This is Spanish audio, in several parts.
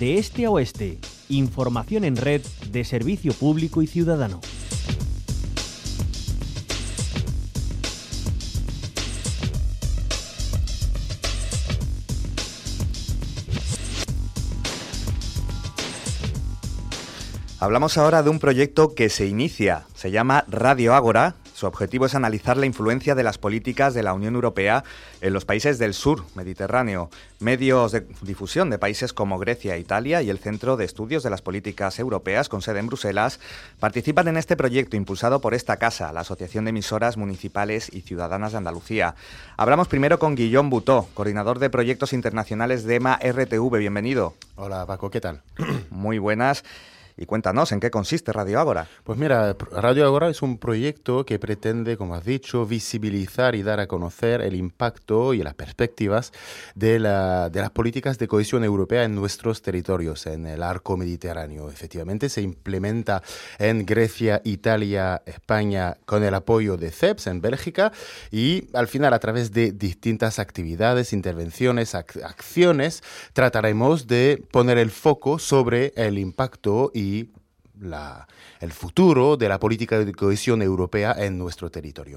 de este a oeste. Información en red de servicio público y ciudadano. Hablamos ahora de un proyecto que se inicia, se llama Radio Ágora. Su objetivo es analizar la influencia de las políticas de la Unión Europea en los países del sur Mediterráneo. Medios de difusión de países como Grecia e Italia y el Centro de Estudios de las Políticas Europeas, con sede en Bruselas, participan en este proyecto impulsado por esta casa, la Asociación de Emisoras Municipales y Ciudadanas de Andalucía. Hablamos primero con Guillaume Butó, coordinador de proyectos internacionales de EMA RTV. Bienvenido. Hola Paco, ¿qué tal? Muy buenas. Y cuéntanos, ¿en qué consiste Radio Ágora? Pues mira, Radio Ágora es un proyecto que pretende, como has dicho, visibilizar y dar a conocer el impacto y las perspectivas de las políticas de cohesión europea en nuestros territorios, en el arco mediterráneo. Efectivamente, se implementa en Grecia, Italia, España, con el apoyo de CEPS en Bélgica, y al final, a través de distintas actividades, intervenciones, acciones, trataremos de poner el foco sobre el impacto y el futuro de la política de cohesión europea en nuestro territorio.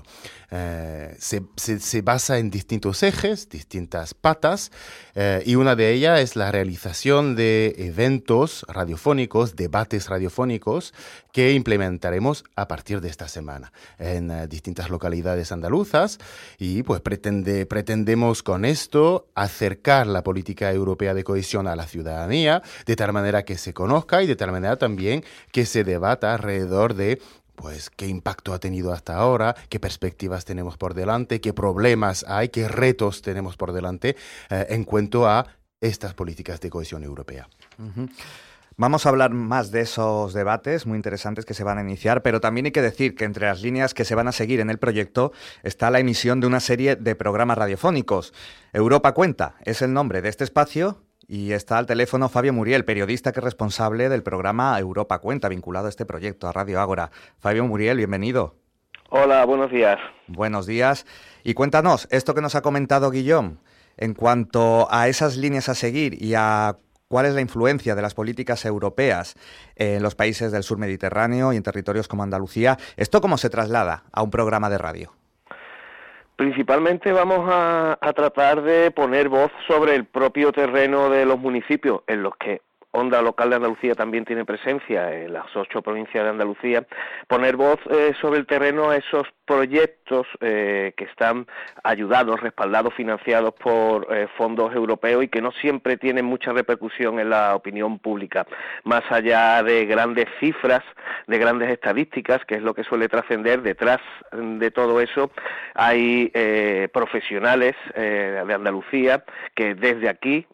Se basa en distintos ejes, distintas patas, y una de ellas es la realización de eventos radiofónicos, debates radiofónicos, que implementaremos a partir de esta semana en distintas localidades andaluzas, y pues pretendemos con esto acercar la política europea de cohesión a la ciudadanía, de tal manera que se conozca y de tal manera también que se debata alrededor de pues qué impacto ha tenido hasta ahora, qué perspectivas tenemos por delante, qué problemas hay, qué retos tenemos por delante en cuanto a estas políticas de cohesión europea. Uh-huh. Vamos a hablar más de esos debates muy interesantes que se van a iniciar, pero también hay que decir que entre las líneas que se van a seguir en el proyecto está la emisión de una serie de programas radiofónicos. Europa Cuenta es el nombre de este espacio. Y está al teléfono Fabio Muriel, periodista que es responsable del programa Europa Cuenta, vinculado a este proyecto, a Radio Ágora. Fabio Muriel, bienvenido. Hola, buenos días. Buenos días. Y cuéntanos, esto que nos ha comentado Guillaume, en cuanto a esas líneas a seguir y a cuál es la influencia de las políticas europeas en los países del sur Mediterráneo y en territorios como Andalucía, ¿esto cómo se traslada a un programa de radio? Principalmente vamos a tratar de poner voz sobre el propio terreno de los municipios en los que Onda Local de Andalucía también tiene presencia en las 8 provincias de Andalucía, poner voz sobre el terreno a esos proyectos que están ayudados, respaldados, financiados por fondos europeos y que no siempre tienen mucha repercusión en la opinión pública. Más allá de grandes cifras, de grandes estadísticas, que es lo que suele trascender, detrás de todo eso hay profesionales de Andalucía que desde aquí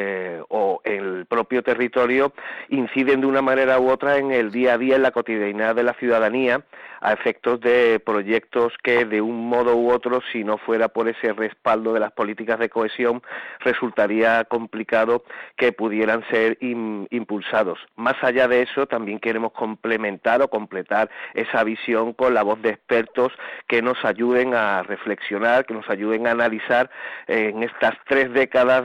o el propio territorio inciden de una manera u otra en el día a día, en la cotidianidad de la ciudadanía, a efectos de proyectos que de un modo u otro, si no fuera por ese respaldo de las políticas de cohesión, resultaría complicado que pudieran ser impulsados. Más allá de eso, también queremos complementar o completar esa visión con la voz de expertos que nos ayuden a reflexionar, que nos ayuden a analizar en estas 3 décadas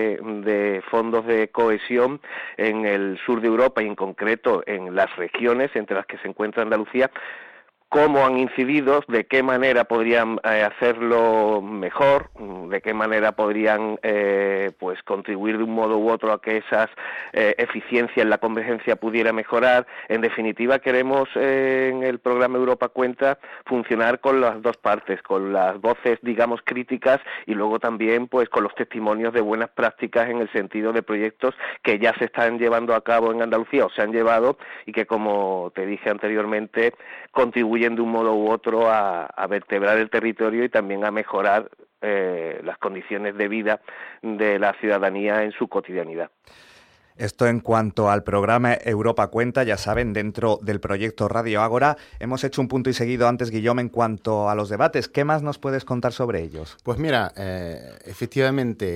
de fondos de cohesión en el sur de Europa y en concreto en las regiones entre las que se encuentra Andalucía, cómo han incidido, de qué manera podrían hacerlo mejor, de qué manera podrían pues contribuir de un modo u otro a que esas eficiencias en la convergencia pudiera mejorar. En definitiva, queremos en el programa Europa Cuenta funcionar con las dos partes, con las voces, digamos, críticas y luego también pues con los testimonios de buenas prácticas en el sentido de proyectos que ya se están llevando a cabo en Andalucía o se han llevado y que, como te dije anteriormente, contribuyen de un modo u otro a vertebrar el territorio y también a mejorar las condiciones de vida de la ciudadanía en su cotidianidad. Esto en cuanto al programa Europa Cuenta, ya saben, dentro del proyecto Radio Ágora. Hemos hecho un punto y seguido antes, Guillaume, en cuanto a los debates. ¿Qué más nos puedes contar sobre ellos? Pues mira, efectivamente,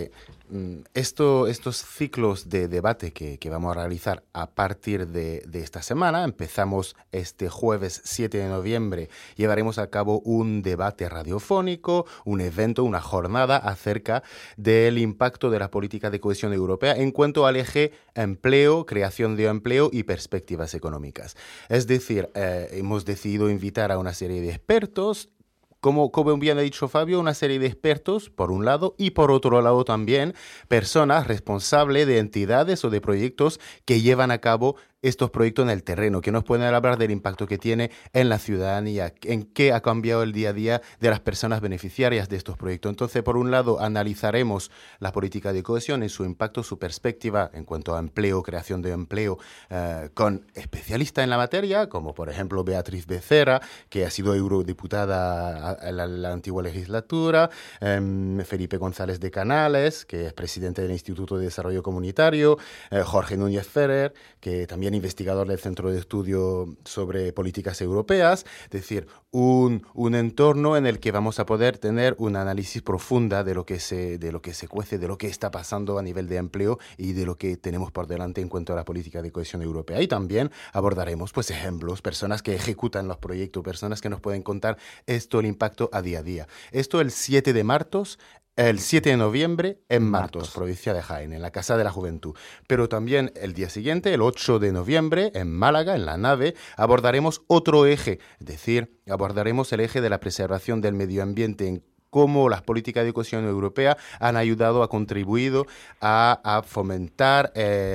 estos ciclos de debate que vamos a realizar a partir de esta semana, empezamos este jueves 7 de noviembre, llevaremos a cabo un debate radiofónico, un evento, una jornada acerca del impacto de la política de cohesión europea en cuanto al eje empleo, creación de empleo y perspectivas económicas. Es decir, hemos decidido invitar a una serie de expertos, como bien ha dicho Fabio, una serie de expertos, por un lado, y por otro lado también personas responsables de entidades o de proyectos que llevan a cabo estos proyectos en el terreno, que nos pueden hablar del impacto que tiene en la ciudadanía, en qué ha cambiado el día a día de las personas beneficiarias de estos proyectos. Entonces, por un lado, analizaremos la política de cohesión y su impacto, su perspectiva en cuanto a empleo, creación de empleo, con especialistas en la materia, como por ejemplo Beatriz Becerra, que ha sido eurodiputada en la antigua legislatura, Felipe González de Canales, que es presidente del Instituto de Desarrollo Comunitario, Jorge Núñez Ferrer, que también investigador del Centro de Estudio sobre Políticas Europeas, es decir, un entorno en el que vamos a poder tener un análisis profunda de lo que se cuece, de lo que está pasando a nivel de empleo y de lo que tenemos por delante en cuanto a la política de cohesión europea. Y también abordaremos pues ejemplos, personas que ejecutan los proyectos, personas que nos pueden contar el impacto a día a día. Esto el 7 de noviembre en Martos, provincia de Jaén, en la Casa de la Juventud. Pero también el día siguiente, el 8 de noviembre, en Málaga, en La Nave, abordaremos otro eje, es decir, abordaremos el eje de la preservación del medio ambiente en cómo las políticas de cohesión europea han ayudado, ha contribuido a fomentar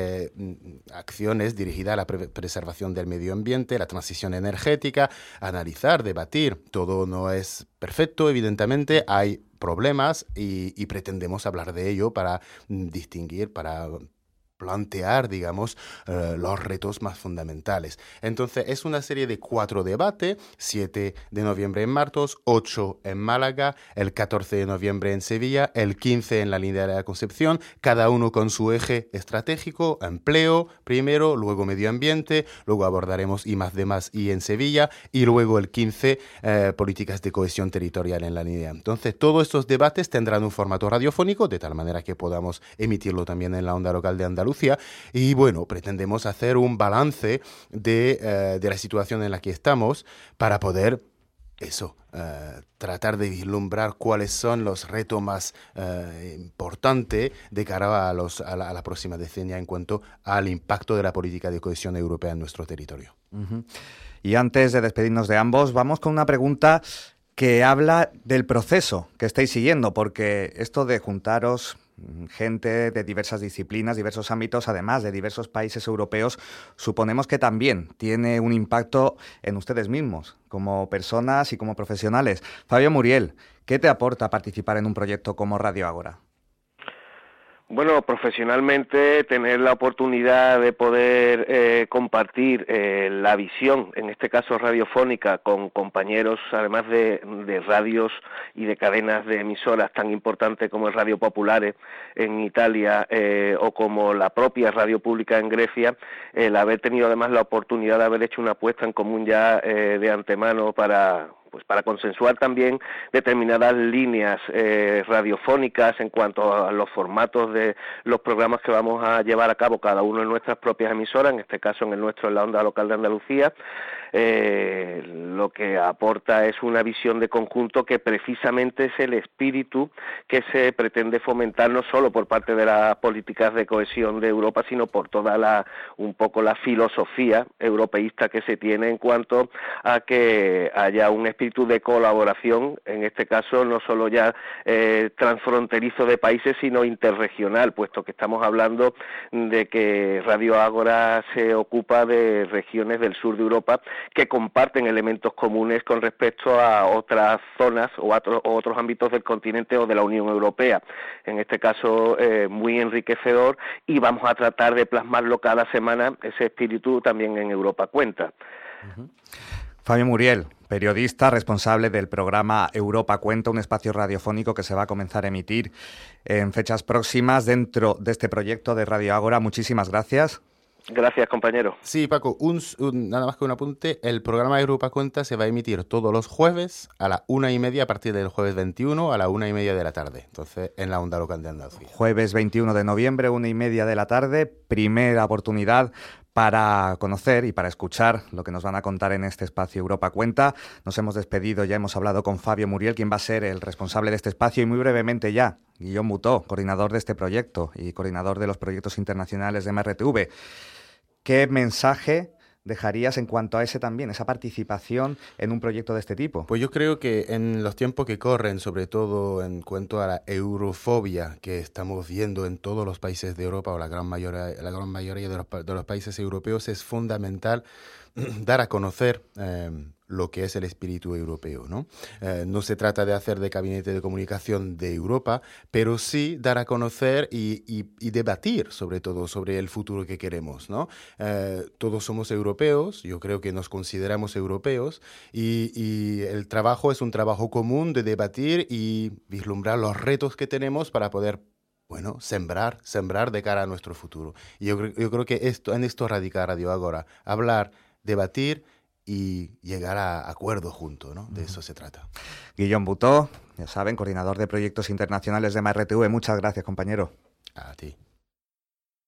acciones dirigidas a la preservación del medio ambiente, la transición energética, analizar, debatir. Todo no es perfecto, evidentemente, hay problemas y pretendemos hablar de ello para distinguir, para plantear, digamos, los retos más fundamentales. Entonces, es una serie de 4 debates, 7 de noviembre en Martos, 8 en Málaga, el 14 de noviembre en Sevilla, el 15 en la Línea de la Concepción, cada uno con su eje estratégico, empleo primero, luego medio ambiente, luego abordaremos I+D+I en Sevilla y luego el 15, políticas de cohesión territorial en la línea. Entonces, todos estos debates tendrán un formato radiofónico, de tal manera que podamos emitirlo también en la onda local de Andalucía. Y bueno, pretendemos hacer un balance de la situación en la que estamos para poder tratar de vislumbrar cuáles son los retos más importantes de cara a la próxima decennia en cuanto al impacto de la política de cohesión europea en nuestro territorio. Uh-huh. Y antes de despedirnos de ambos, vamos con una pregunta que habla del proceso que estáis siguiendo, porque esto de juntaros gente de diversas disciplinas, diversos ámbitos, además de diversos países europeos, suponemos que también tiene un impacto en ustedes mismos, como personas y como profesionales. Fabio Muriel, ¿qué te aporta participar en un proyecto como Radio Ágora? Bueno, profesionalmente tener la oportunidad de poder compartir la visión, en este caso radiofónica, con compañeros, además de radios y de cadenas de emisoras tan importantes como el Radio Popolare en Italia o como la propia Radio Pública en Grecia, el haber tenido además la oportunidad de haber hecho una apuesta en común ya de antemano para consensuar también determinadas líneas radiofónicas en cuanto a los formatos de los programas que vamos a llevar a cabo cada uno en nuestras propias emisoras, en este caso en el nuestro, en la onda local de Andalucía. Lo que aporta es una visión de conjunto que precisamente es el espíritu que se pretende fomentar no solo por parte de las políticas de cohesión de Europa, sino por toda un poco la filosofía europeísta que se tiene en cuanto a que haya un espíritu de colaboración, en este caso no solo ya transfronterizo de países, sino interregional, puesto que estamos hablando de que Radio Ágora se ocupa de regiones del sur de Europa que comparten elementos comunes con respecto a otras zonas o otros ámbitos del continente o de la Unión Europea. En este caso, muy enriquecedor, y vamos a tratar de plasmarlo cada semana, ese espíritu también en Europa Cuenta. Uh-huh. Fabio Muriel, periodista responsable del programa Europa Cuenta, un espacio radiofónico que se va a comenzar a emitir en fechas próximas dentro de este proyecto de Radio Ágora. Muchísimas gracias. Gracias, compañero. Sí, Paco, nada más que un apunte. El programa Europa Cuenta se va a emitir todos los jueves a la 1:30, a partir del jueves 21 a la 1:30 de la tarde. Entonces, en la onda local de Andalucía. Jueves 21 de noviembre, 1:30 de la tarde, primera oportunidad para conocer y para escuchar lo que nos van a contar en este espacio Europa Cuenta. Nos hemos despedido, ya hemos hablado con Fabio Muriel, quien va a ser el responsable de este espacio, y muy brevemente ya, Guillaume Butó, coordinador de este proyecto y coordinador de los proyectos internacionales de MRTV. ¿Qué mensaje dejarías en cuanto a esa participación en un proyecto de este tipo? Pues yo creo que en los tiempos que corren, sobre todo en cuanto a la eurofobia que estamos viendo en todos los países de Europa, o la gran mayoría de los países europeos, es fundamental dar a conocer lo que es el espíritu europeo, ¿no? No se trata de hacer de gabinete de comunicación de Europa, pero sí dar a conocer y debatir, sobre todo, sobre el futuro que queremos, ¿no? Todos somos europeos, yo creo que nos consideramos europeos, y el trabajo es un trabajo común de debatir y vislumbrar los retos que tenemos para poder sembrar de cara a nuestro futuro. Y yo creo que en esto radica Radio Ágora, hablar, debatir y llegar a acuerdos juntos, ¿no? De eso se trata. Guillaume Butó, ya saben, coordinador de proyectos internacionales de MRTV. Muchas gracias, compañero. A ti.